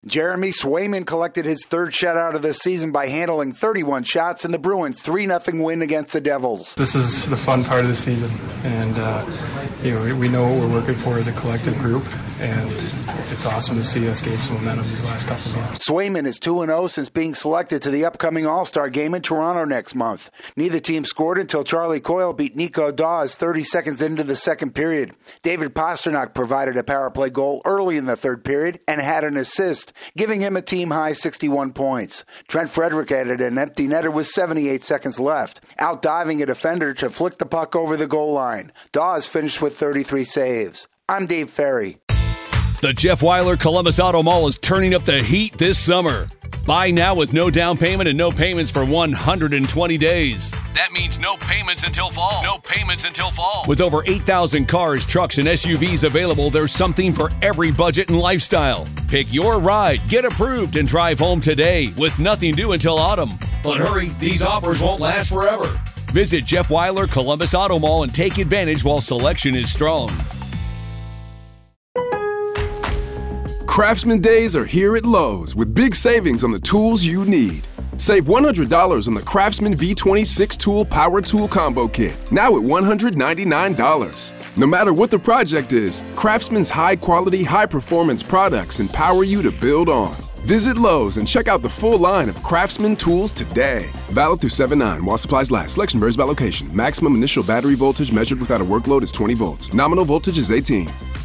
Jeremy Swayman collected his third shutout of the season by handling 31 shots in the Bruins' 3-0 win against the Devils. This is the fun part of the season, and we know what we're working for as a collective group, and it's awesome to see us gain some momentum these last couple of games. Swayman is 2-0 since being selected to the upcoming All-Star game in Toronto next month. Neither team scored until Charlie Coyle beat Nico Daws 30 seconds into the second period. David Pastrnak provided a power play goal early in the third period and had an assist, giving him a team-high 61 points. Trent Frederick added an empty netter with 78 seconds left, out-diving a defender to flick the puck over the goal line. Dawes finished with 33 saves. I'm Dave Ferry. The Jeff Weiler Columbus Auto Mall is turning up the heat this summer. Buy now with no down payment and no payments for 120 days. That means no payments until fall. No payments until fall. With over 8,000 cars, trucks, and SUVs available, there's something for every budget and lifestyle. Pick your ride, get approved, and drive home today with nothing due until autumn. But hurry, these offers won't last forever. Visit Jeff Weiler Columbus Auto Mall and take advantage while selection is strong. Craftsman Days are here at Lowe's with big savings on the tools you need. Save $100 on the Craftsman V26 Tool Power Tool Combo Kit, now at $199. No matter what the project is, Craftsman's high-quality, high-performance products empower you to build on. Visit Lowe's and check out the full line of Craftsman tools today. Valid through 7/9 while supplies last. Selection varies by location. Maximum initial battery voltage measured without a workload is 20 volts. Nominal voltage is 18.